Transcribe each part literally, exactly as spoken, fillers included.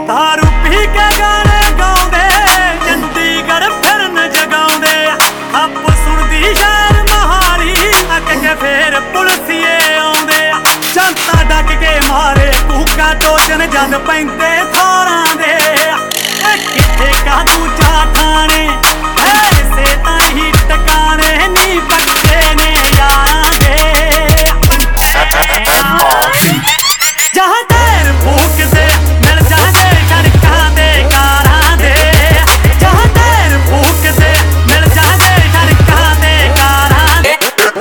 दारू पी के गाने गाउंदे चंडीगढ़ फिरन जगाउंदे खप सुनदी शहर महारी अक के फिर पुलिसिए आउंदे जनता डक के मारे कूका टोचन जद पैंदे थारां दे किथे का दूजा ठाणे ऐसे ताई टकाने नी बक्से ने यारां दे जहां टायर फूक दे मिल जांदे सड़कां दे कारां दे जहां टायर फूक दे मिल जांदे सड़कां दे कारां दे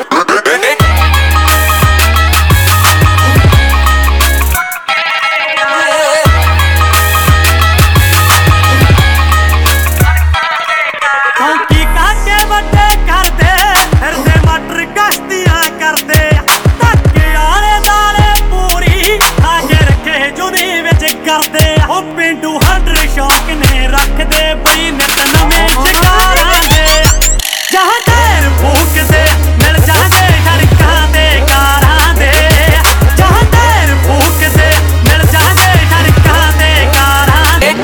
चौकी काके वड्डे करदे फिरदे मटर गश्तियां करदे धक्के आले दाले पूरी आगे रखे जुनी विच करदे ओ पिंडू हंडर शौक ने रखदे बड़ी नित नवें शिकारां दे जहां टायर फूक दे मिल जांदे सड़कां दे कारां दे जहां टायर फूक दे मिल जांदे सड़कां दे कारां दे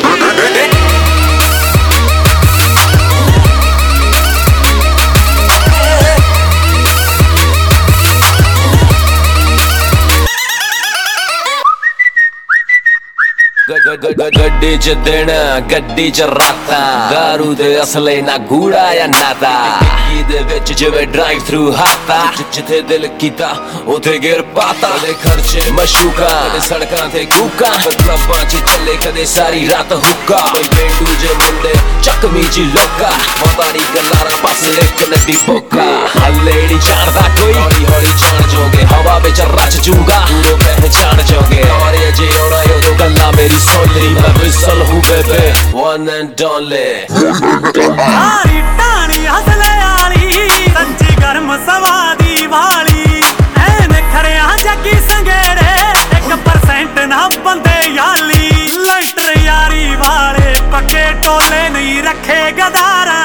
गड्डी च दिन गड्डी च रातां दारू दे असले ना गूड़ा या नाता दे विच जिवें ड्राइव थ्रू हाता जिथे दिल कीता उथे गिर पाता दे खर्चे मशूका कदे सड़कां ते कूका क्लबां च चले कदे सारी रात हुक्का कोई पेंडू जे मुंडे चकमी जी लोका मारी गल्लां पासे एक नदी बोका हल्ले नी जानदा कोई हौली हौली जान जोगे हवा विच रच जूगा दूरों पहचान जोगे और ये जे औना यो गल्लां मेरी सोली मैं विसल हूँ बेबे one and only सारी टाणी हसले आली सच्ची गर्म सवादी वाली ऐन खड़िया जगी संगेड़े एक परसेंट ना बंदे याली लाइटर यारी वाले पक्के टोले नहीं रखे गदारा